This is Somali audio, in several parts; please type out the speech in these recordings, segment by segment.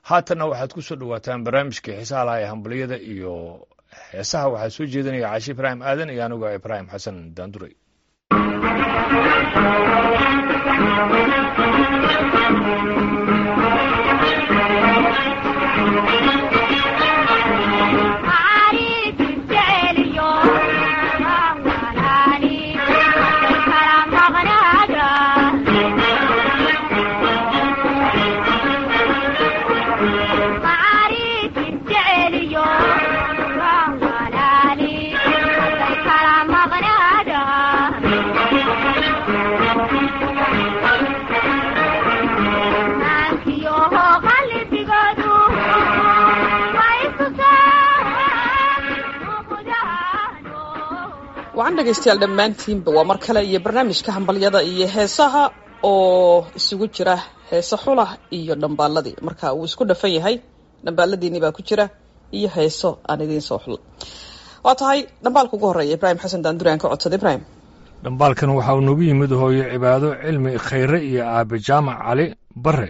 haatanna waxaad ku soo dhawaataan barnaamijka xiisaha laha ee hambaliyada iyo heesaha waxaa soo jeedinaya caashi ibraahim aadan iyo anigu ibraahim xasan daanduray. waxaan dhegaystayaal dhammaantiinba waa mar kale iyo barnaamijka hambalyada iyo heesaha oo isugu jira heese xulah iyo dhambaaladii marka uu isku dhafan yahay dhambaaladiinii baa ku jira iyo heeso aan idiin soo xula. waa tahay dhambaalka ugu horreeya ibraahim xasan daanduri aan ka codsaday. ibraahim, dhambaalkan waxa uu nagu yimid hooyo cibaado cilmi khayre iyo aabe jaamac cali bare,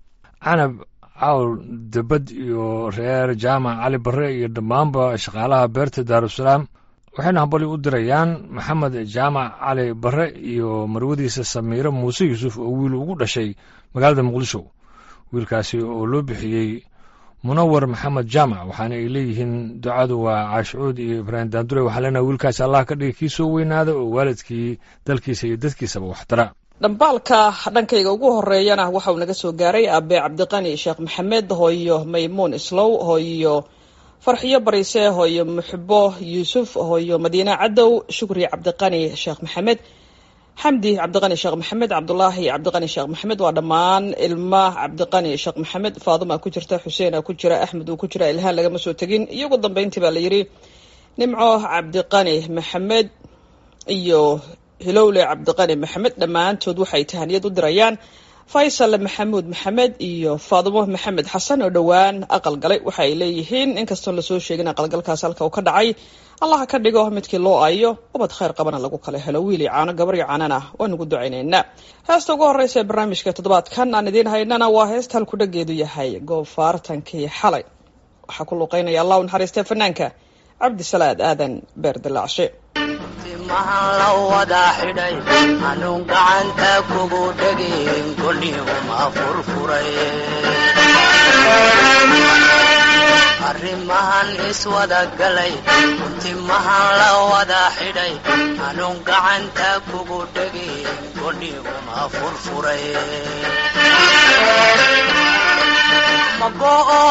canab cawl debad iyo reer jaamac cali bare iyo dhammaanba shaqaalaha beerta daarusalaam. waxayna hambali u dirayaan maxamed jaamac cali bare iyo marwadiisa samiiro muuse yuusuf oo wiil ugu dhashay magaalada muqdisho. wiilkaasi oo loo bixiyey munawar maxamed jaamac, waxaana ay leeyihiin ducadu waa caashicuud iyo ibraahim daandure. waxaa leenaha wiilkaasi allah ka dhigay kii soo weynaada oo waalidkii dalkiisa iyo dadkiisaba waxtara. dhambaalka dhankayga ugu horeeyana waxa uu naga soo gaaray aabe cabdiqani sheekh maxamed, hooyo maymuun islow, hooyo farxiyo bariise, hooyo muxbo yuusuf, hooyo madiine cadow, shukri cabdiqani sheekh maxamed, xamdi cabdiqani sheekh maxamed, cabdulaahi cabdiqani sheekh maxamed. waa dhammaan ilma cabdiqani sheekh maxamed. faaduma ku jirta, xuseen ku jira, axmed uu ku jira, ilhaan lagama soo tegin. iyo ugu dambeyntii baa la yidhi nimco cabdiqani maxamed iyo hilowle cabdiqani maxamed. dhammaantood waxay tahaniyad u dirayaan faysal maxamuud maxamed iyo faadumo maxamed xasan oo dhowaan aqal galay. waxa ay leeyihiin inkastoon lasoo sheegin aqalgalkaas halka uu ka dhacay, allah ka dhigo midkii loo ayo ubad khayr qabana lagu kala helo, wiili caano gabar iyo caanana waan ugu ducaynaynaa. heesta ugu horreysa ee barnaamijka toddobaadkan aan idiin haynana waa heesta halku dhageedu yahay goofaartankii xalay. waxaa ku luuqeynaya allah u naxariistee fanaanka cabdisalaad aadan beerdilaacshe. mahan la wada xidhay anuun gacanta kugu dhegin golniguma furfuray, arrimahan iswada galay timahan la wada xidhay anuun gacanta kugu dhegin golniguma furfuray. mago'o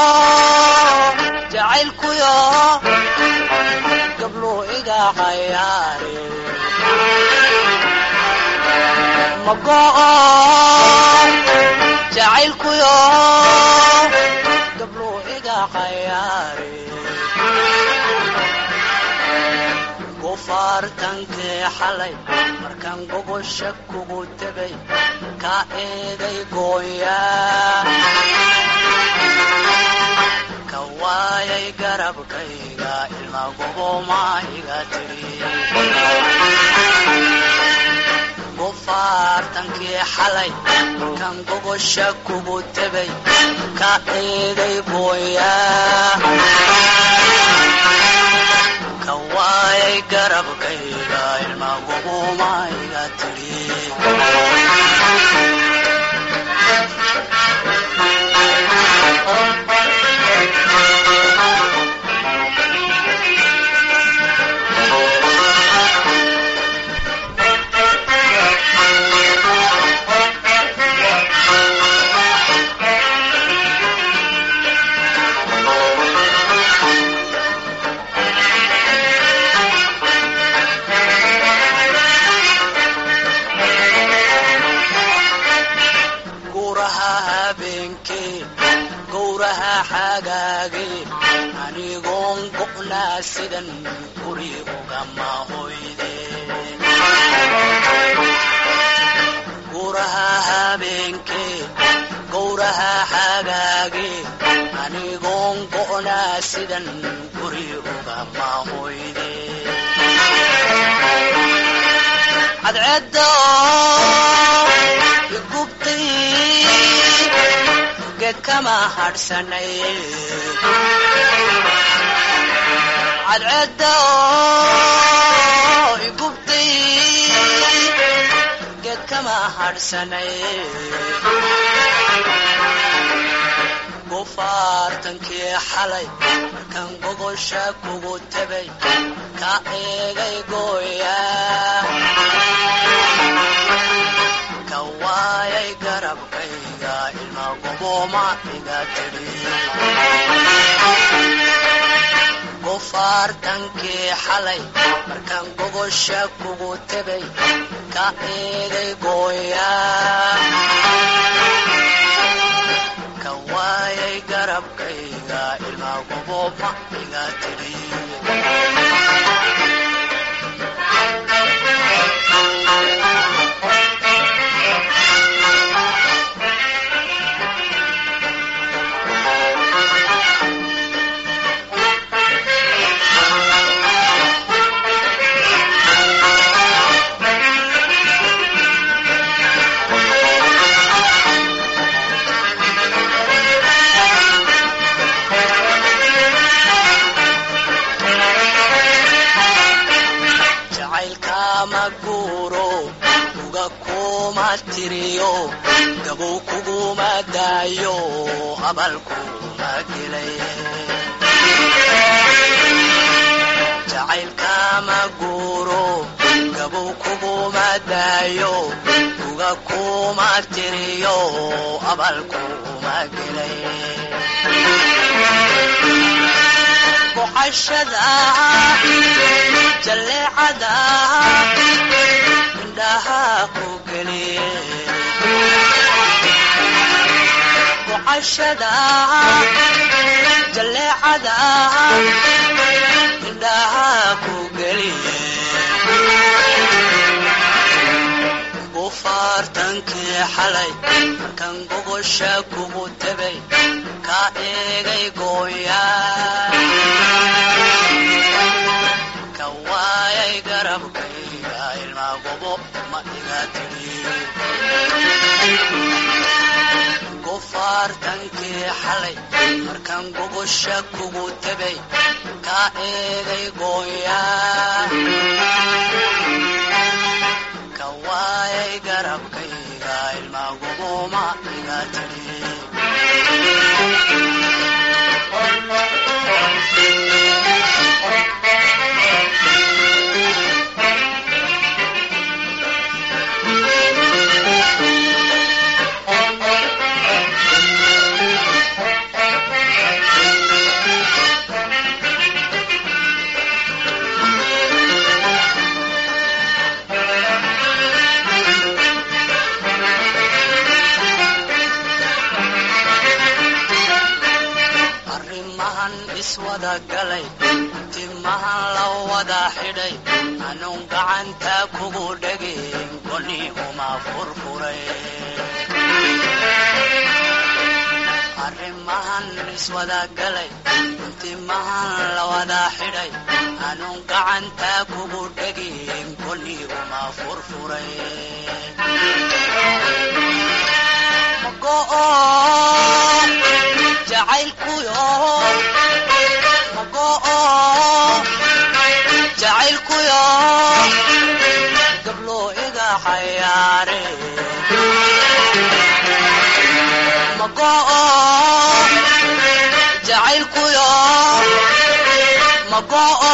jacaylkuyo gablo iga cayaare, mago'o jacaylkuyo gablo iga cayaare. goofaartankii xalay markaan gogosha kugu tegay ka eeday gooyaa, ka waayay garabkayga ilma goboma iga tiri. goofaartankii xalay markaan gogosha kugu tegay ka eeday gooyaa, ka waayay garabkayga ilma goboma iga tiri. anigoon go'naa sidan guri ugama hoydeen, guraha habeenkee gowraha xagaagee anigoon go'naa sidan guri ugama hoydeen. cadceedda igubtay kama hadhsanay cadceedda oo igubtay geed kama hadhsanay gufaartankii xalay markaan gogosha kugu tabay ka eegay gooya ka waayay garabkayga ilma gobooma iga tidhi gufaartankii xalay markaan gogosha kugu tabay ka eegay gooya ka waayay garabkayga ilma gobooma iga tidhi gabow kuguma daayo abalkuma gelay jacaylkama guuro gabow kuguma daayo uga kuma tiriyo abalkuma gelay bucashada jaleecada indhaha ku geliye bucashada jaleecada indhaha ku geliye gufaartankii xalay markaan gogosha kugu tabay ka eegay gooya ka waayay garabkayga ilma gobo ma iga tidhi gufaartankii xalay markaan gogosha kugu tabay ka eegay gooya ka waayay garabkayga ilma gobo ma iga tidhi timahan la wada xidhay anuun gacanta kugu dhegin goni uma furfuray arrimahan iswada galay timahan la wada xidhay anuun gacanta kugu dhegin goni uma furfuray mago'o jacaylkuyo jacaylkuyo gablo iga xayaare mago'o jacaylkuyo mago'o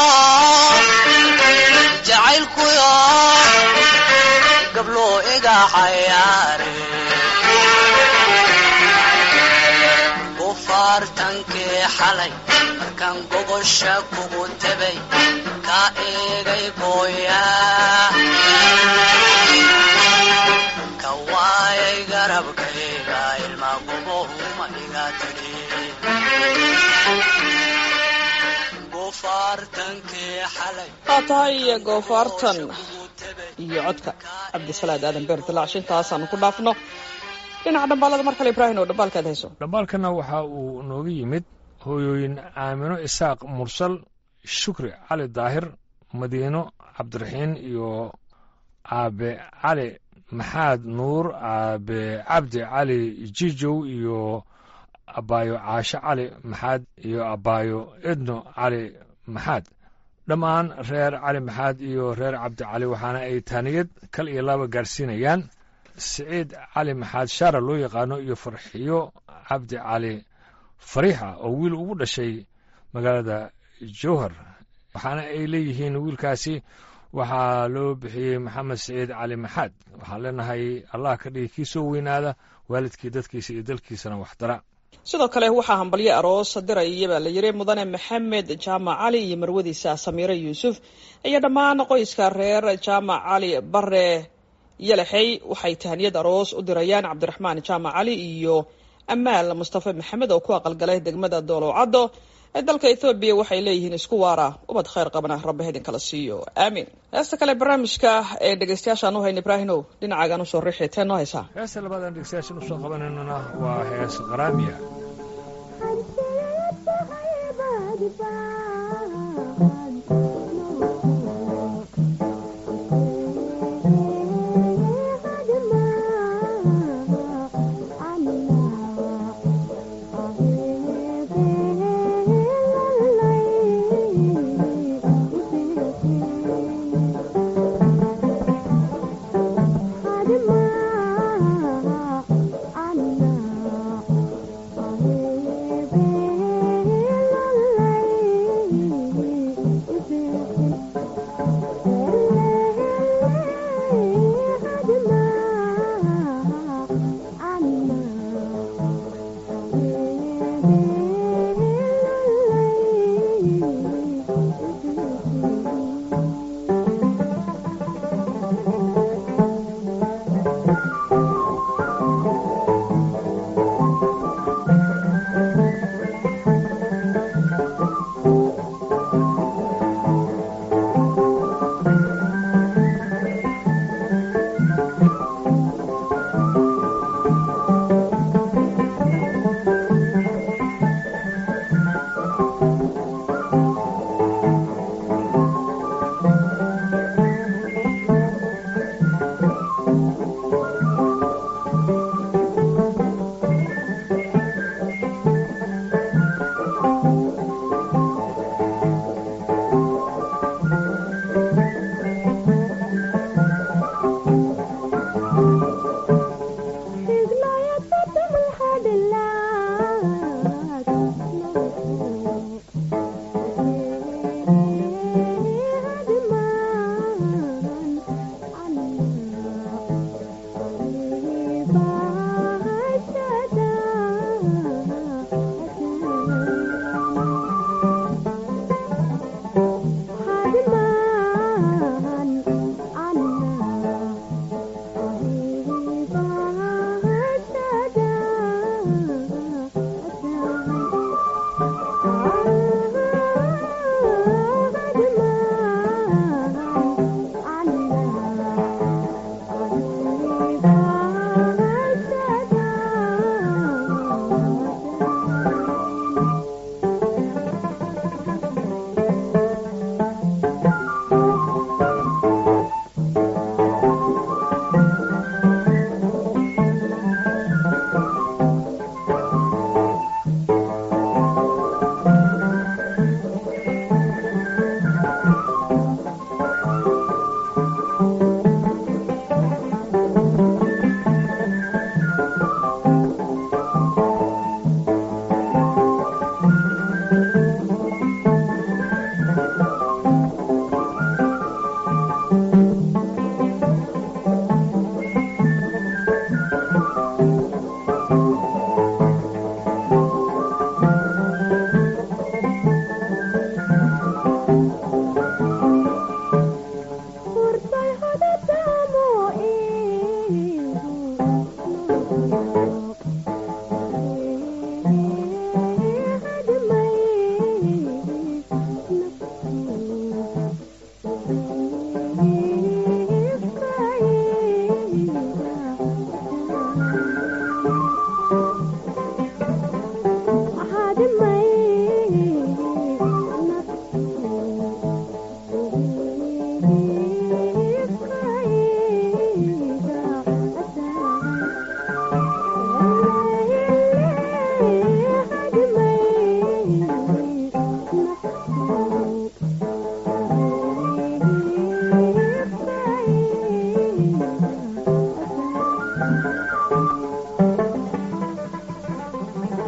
jacaylkuyo gablo iga xayaare gufaartankii xalay markaan gogosha kugu tabay ka eegay gooya ka waayay garabkayga ilma gobooma iga tidhi gufaartankii xalay waa tahay goofaartan iyo codka cabdisalaad aadan beer dilaacsho intaasaanu ku dhaafno dhinaca dhambaalada mar kale ibraahim oo dhambaalkaad hayso dhambaalkana waxa uu nooga yimid hooyooyin aamino isaaq mursal shukri cali daahir madiino cabdiraxiin iyo aabe cali maxaad nuur aabe cabdi cali jijow iyo abbaayo caasho cali maxaad iyo abbaayo edno cali maxaad dhammaan reer cali maxaad iyo reer cabdi cali waxaana ay taaniyad kal iyo laba gaarsiinayaan siciid cali maxaad shaara loo yaqaano iyo farxiyo cabdi cali fariixa oo wiil ugu dhashay magaalada jowhar waxaana ay leeyihiin wiilkaasi waxaa loo bixiyey maxamed siciid cali maxaad waxaan leenahay allah ka dhigi kii soo weynaada waalidkii dadkiisa iyo dalkiisana waxdara sidoo kale waxaa hambalyo aroos diraya baa la yidhi mudane maxamed jaamac cali iyo marwadiisa samiire yuusuf iyo dhammaan qoyska reer jaamac cali bare yalaxey waxay tahaniyad aroos u dirayaan cabdiraxmaan jaamac cali iyo amaal mustafa maxamed oo ku aqalgalay degmada doolowcaddo ee dalka ethoobiya waxay leeyihiin isku waara ubad khayr qabana rabbi idin kala siiyo aamiin heesta kale barnaamijka ee dhegeystayaashaan u hayna ibraahimow dhinacaagaan usoo riixi teen noo haysaa heesta labaadaan dhegeystayaashan usoo qabanaynana waa hees qaraamiya I'm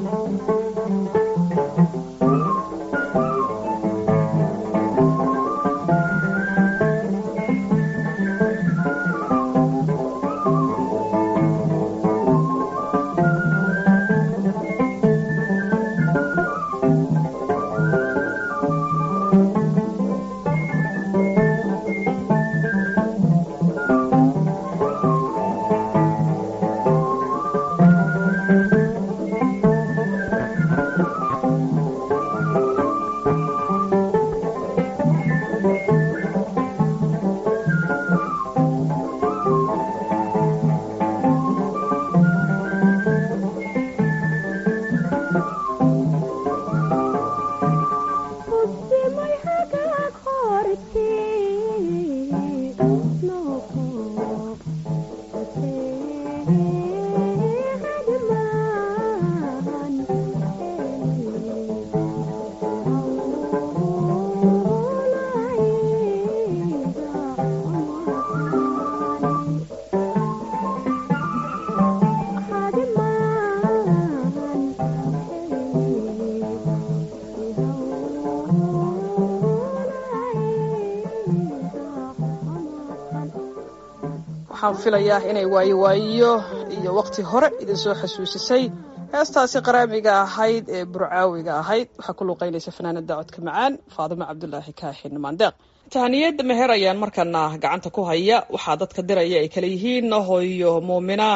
waxaan filayaa inay waayo iyo waqti hore idin soo xasuusisay heestaasi qaraamiga ahayd ee burcaawiga ahayd waxaa ku luuqaynaysa fanaanada codka macaan Faadimo Cabdullaahi Kaahin Maandeeq. tahaniyada meher ayaan markana gacanta ku haya waxaa dadka diraya ay kala yihiin hooyo Muumina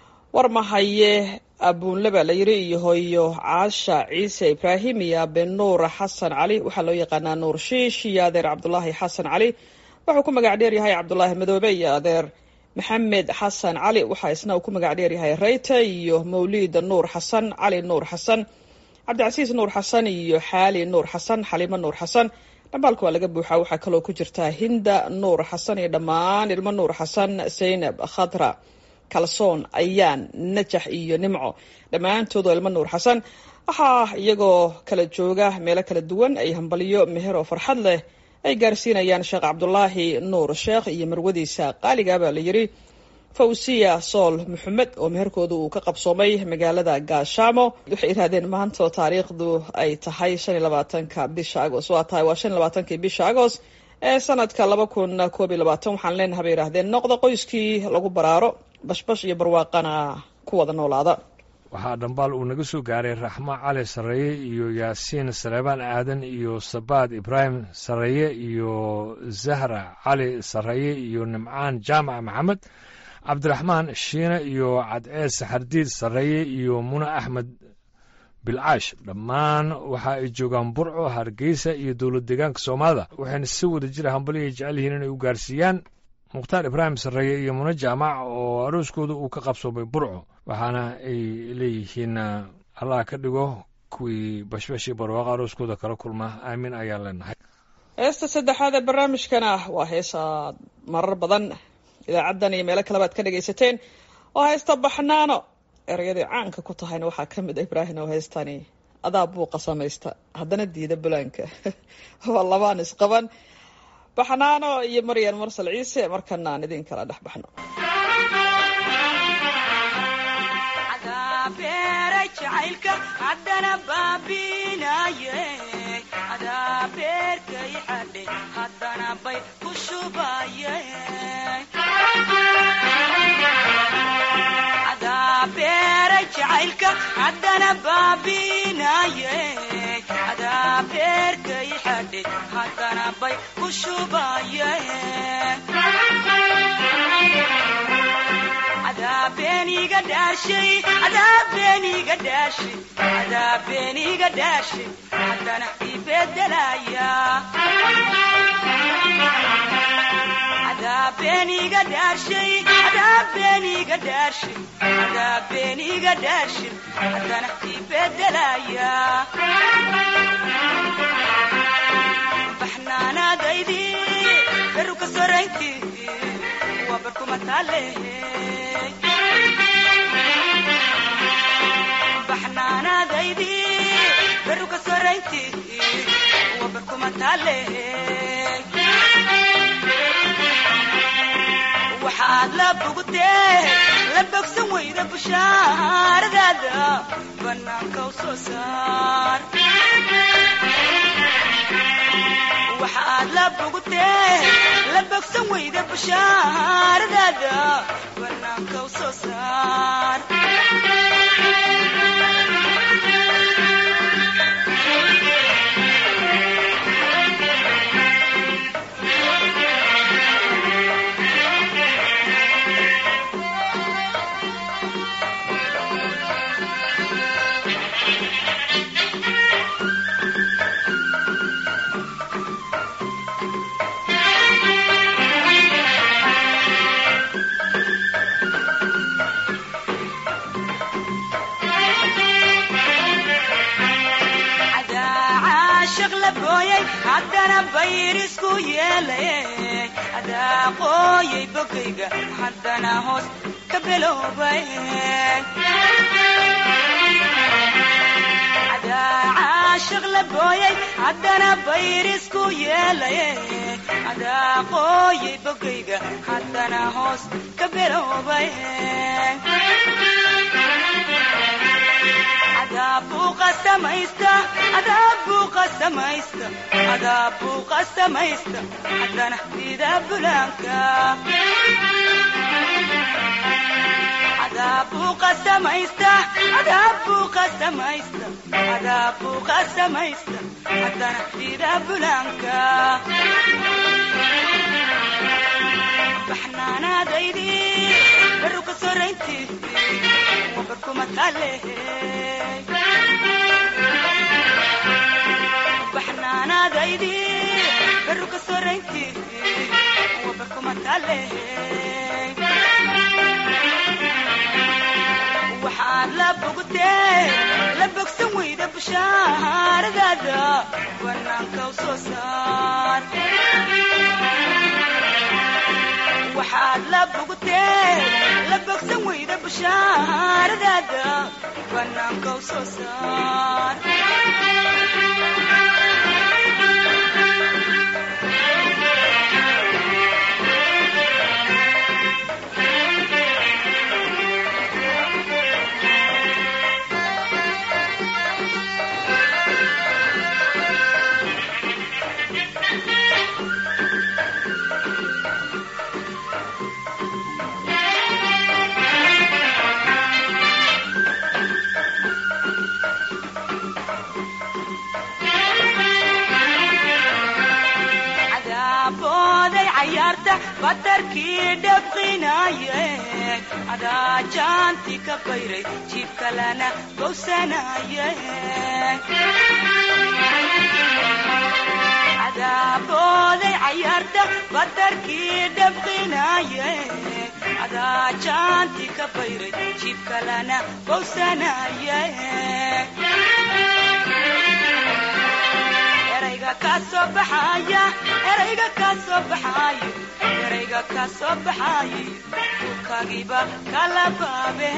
warmahaye abuunlaba la yiri iyo hooyo Caasha Ciise Ibraahim iyo Ben Nuur Xasan Cali waxaa loo yaqaanaa Nuur Shiish iyo adeer Cabdullaahi Xasan Cali wuxuu ku magac dheer yahay Cabdullaahi Madoobe iyo adeer maxamed xasan cali waxaa isna uu ku magac dheer yahay Reyta iyo Mawlid Nuur Xasan Cali Nuur Xasan Cabdicasiis Nuur Xasan iyo Xaali Nuur Xasan Xalimo Nuur Xasan dhamaalku waa laga buuxaa waxaa kaloo ku jirta Hinda Nuur Xasan iyo dhammaan ilmo Nuur Xasan Zaynab Khadra Kalsoon Ayaan Najax iyo Nimco dhammaantood ilmo Nuur Xasan waxaa iyagoo kala jooga meelo kala duwan ay hambaliyo meher oo farxad leh ay gaarsiinayaan Sheekh Cabdullaahi Nuur Sheekh iyo marwadiisa qaaliga baa la yiri Fawsiya Sool Maxamed oo meherkoodu uu ka qabsoomay magaalada Gaashaamo waxay yiraahdeen maanta taariikhdu ay tahay 25ka bisha Agoos waa tahay 25ka bisha Agoos ee sanadka 2012 waxaan leenahay bay yiraahdeen noqdo qoyskii lagu baraaro bashbash iyo barwaaqana ku wada noolaada. waxaa dhambaal uu naga soo gaaray Raxmo Cali Sareeye iyo Yaasiin Saleebaan Aadan iyo Sabaad Ibraahim Sareeye iyo Zahra Cali Sareeye iyo Nimcaan Jaamac Maxamed Cabdiraxmaan Shiina iyo Cadcees Xardiid Sareeye iyo Muna Axmed Bilcaash dhammaan waxa ay joogaan Burco Hargeysa iyo dowlad deegaanka Soomaalida waxayna si wada jir hambaliyo jecel yihiin inay u gaarsiiyaan Mukhtaar Ibraahim Sareeye iyo Muna Jaamac oo arooskooda uu ka qabsoomay Burco waxaana ay leeyihiin Allah ka dhigo kuwii bashbashi barwaaqo arooskooda kala kulma aamin ayaan leenahay. heesta saddexaad ee barnaamijkana waa heesa marar badan idaacadan iyo meelo kale baad ka dhagaysateen oo heesta Baxnaano erayada caanka ku tahayna waxaa ka mid ah Ibraahim oo heestani adaa buu qasamaysta haddana diida bulaanka waa labaan isqaban Baxnaano iyo Maryan Mursal Ciise markana aan idin kala dhex baxno. jacaylka haddana baabinaye adaa beerkay xadhe haddana bay ku shubaye adaa beeray jacaylka haddana baabinaye adaa beerkay xadhe haddana bay ku shubaye beniga dashay beniga dashay beniga dashay haddana ibeddelaya beniga dashay beniga dashay beniga dashay haddana ibeddelaya baxnaanadaydi beruka soraynti wabarkuma taalehe baxnaanadaydi beruka soraynti wabarkuma taalehe waxaad la bugtee la bogsan weyda bushaaradaada bannaanka u soo saar waxaad la bogtee la bogsan weyda bushaaradaada bannaanka u soo saar haddana bayrisku yeelay adaa qooyay bogayga haddana hoos ka biloobay adaa caashiq la booyay haddana bayrisku yeelay adaa qooyay bogayga haddana hoos ka biloobay adaabu qasamaysta haddana sida bulaanka adaabu qasamaysta haddana sida bulaanka baxnaanaadaydi baru ka sorayntii wabarkuma taale baxnaanaadaydi baru ka sorayntii wabarkuma taale waxaad la bogtee la bogsan weyda bushaaradaada bannaanka u soo saar waxaad la bogtee la bogsan weyda bushaaradaada bannaanka u soo saar badarkii dhabqinaye adaa jaanti ka bayray jiibkalana bowsanaye adaa booday cayaarta badarkii dhabqinaye adaa jaanti ka bayray jiibkalana bowsanaye erayga ka soo baxaya erayga ka soo baxaya erayga ka soo baxaya kagiba kala baabe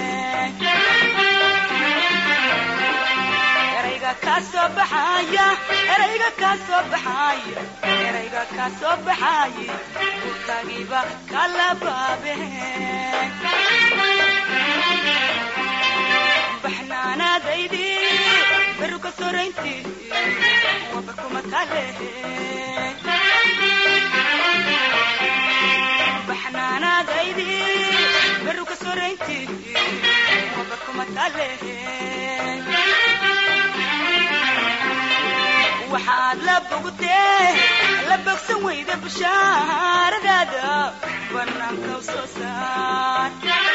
erayga ka soo baxaya erayga ka soo baxaya erayga ka soo baxaya kagiba kala baabe baxnaanaadaydi baru ka sorayntii wabarkuma taale baxnaanaadaydi baru ka sorayntii wabarkuma taale waxaad la bogtee la bogsan weyda bushaaradaada bannaanka u soo saar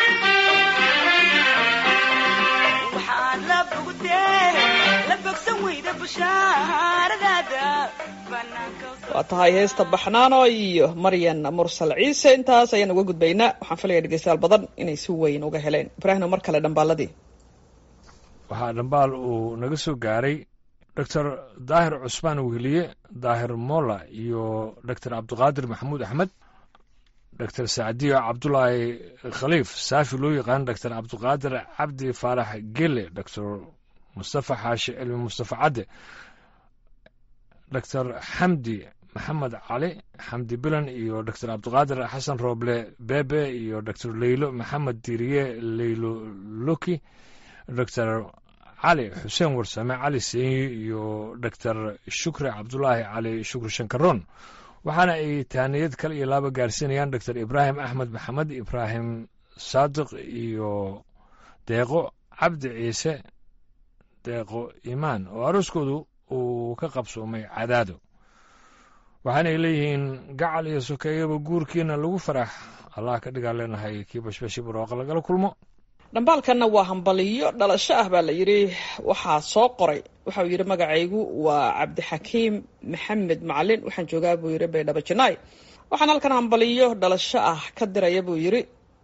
waxaad la bogtee la bogsan weyda bushaaradaada bannaanka waa tahay heesta baxnaano iyo maryan mursal ciise intaas ayaan uga gudbaynaa waxaan filaya dhegeystayaal badan inay si weyn uga heleen ibraahim mar kale dhambaaladii waxaa dhambaal uu naga soo gaaray doctor daahir cusmaan weheliye daahir molla iyo doctor cabdiqaadir maxamuud axmed doctor sacdiyo cabdulaahi khaliif saafi loo yaqaan doctor cabdiqaadir cabdi faarax gele doctor mustafa xaashi cilmi mustafa cadde doctor xamdi maxamed cali xamdi bilan iyo doctor cabdiqaadir xasan rooble bebe iyo doctor leylo maxamed diiriye leylo loki doctor cali xuseen warsame cali seenyi iyo doctor shukri cabdulaahi cali shukri shankaroon waxaana ay taaniyad kale iyo laaba gaarsiinayaan doctor ibraahim axmed maxamed ibraahim saadiq iyo deeqo cabdi ciise deeqo imaan oo arooskoodu uu ka qabsoomay cadaado waxaanay leeyihiin gacal iyo sokeeyaba guurkiina lagu farax allah ka dhigaa leenahay kii bashbashi barooqa lagala kulmo dhambaalkanna waa hambaliyo dhalasho ah baa la yidhi waxaa soo qoray waxau yidhi magacaygu waa cabdixakiim maxamed macalin waxaan joogaa buu yidhi baydhabo janaay waxaan halkan hambaliyo dhalasho ah ka diraya buu yidhi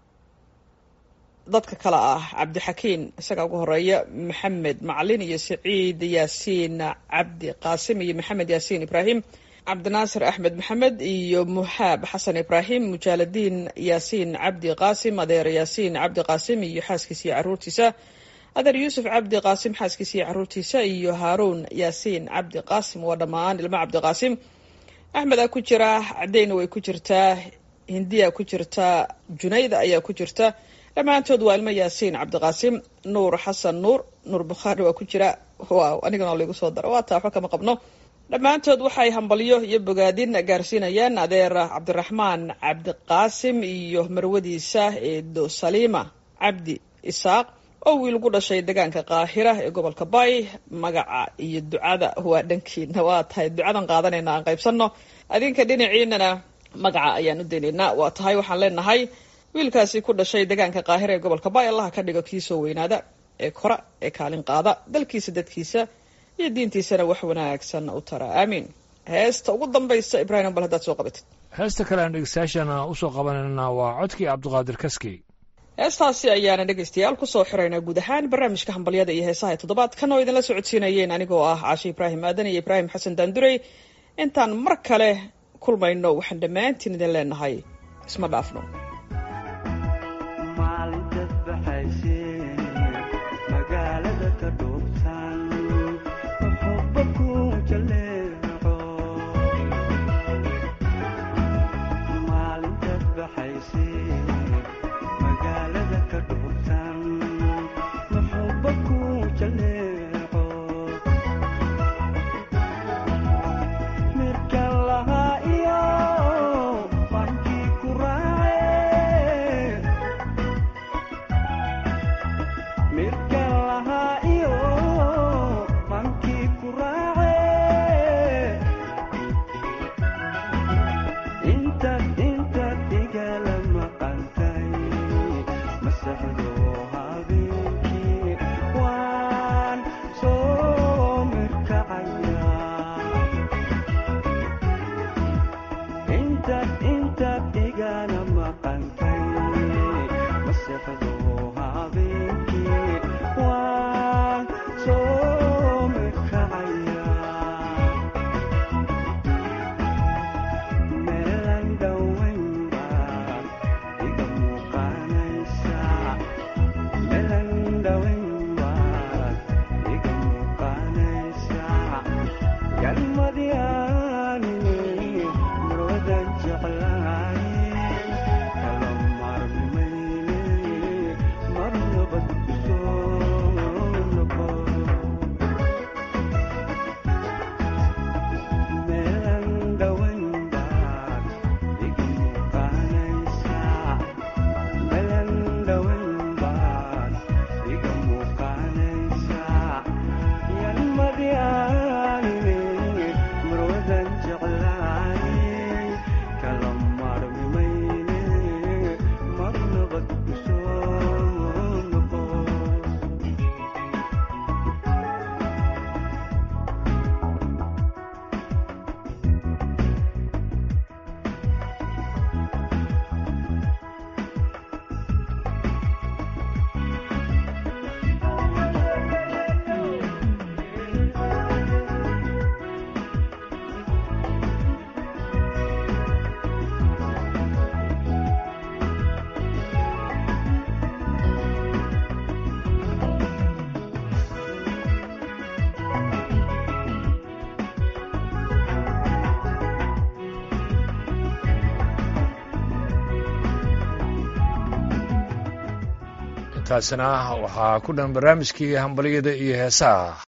dadka kale ah cabdixakiin isagaa ugu horeeya maxamed macalin iyo saciid yaasiin cabdi qaasim iyo maxamed yaasiin ibraahim cabdinaasir axmed maxamed iyo muxaab xasan ibraahim mujaaladiin yaasiin cabdi qaasim adeer yaasiin cabdi qaasim iyo xaaskiisa iyo caruurtiisa adeer yuusuf cabdi qaasim xaaskiisa iyo caruurtiisa iyo haaruun yaasiin cabdi qaasim waa dhammaan ilmo cabdi qaasim axmed aa ku jira cadeyna way ku jirtaa hindiya ku jirtaa junayda ayaa ku jirta dhammaantood waa ilmo yaasiin cabdiqaasim nuur xasan nuur bukhaari waa ku jira waaw anigana laygu soo daro waa taa waxba kama qabno dhammaantood waxay hambalyo iyo bogaadin gaarsiinayaan adeer cabdiraxmaan cabdiqaasim iyo marwadiisa eedo saliima cabdi isaaq oo wiil gu dhashay deegaanka qaahira ee gobolka bay magaca iyo ducada waa dhankiina waa tahay ducadan qaadanayna aan qaybsanno adinka dhinaciinana magaca ayaan u daynaynaa waa tahay waxaan leenahay wiilkaasi ku dhashay deegaanka qaahira ee gobolka bay allaha ka dhigo kii soo weynaada ee kora ee kaalin qaada dalkiisa dadkiisa iyo diintiisana wax wanaagsan u tara aamiin heesta ugu dambaysa ibraahim bal haddaad soo qabatid heesta kale aan dhegeystayaashana usoo qabanayna waa codkii cabdiqaadir kaskey heestaasi ayaana dhegaystayaal kusoo xiraynaa guud ahaan barnaamijka hambalyada iyo heesaha ee toddobaadkan oo idinla socodsiinayeen anigoo ah caashe ibraahim aadan iyo ibraahim xasan daandurey intaan mar kale kulmayno waxaan dhammaantiin idin leenahay isma dhaafno mirka lahaa iyo markii ku raacay intaasina waxaa ku dhan barnaamijkii hambalyada iyo heesaha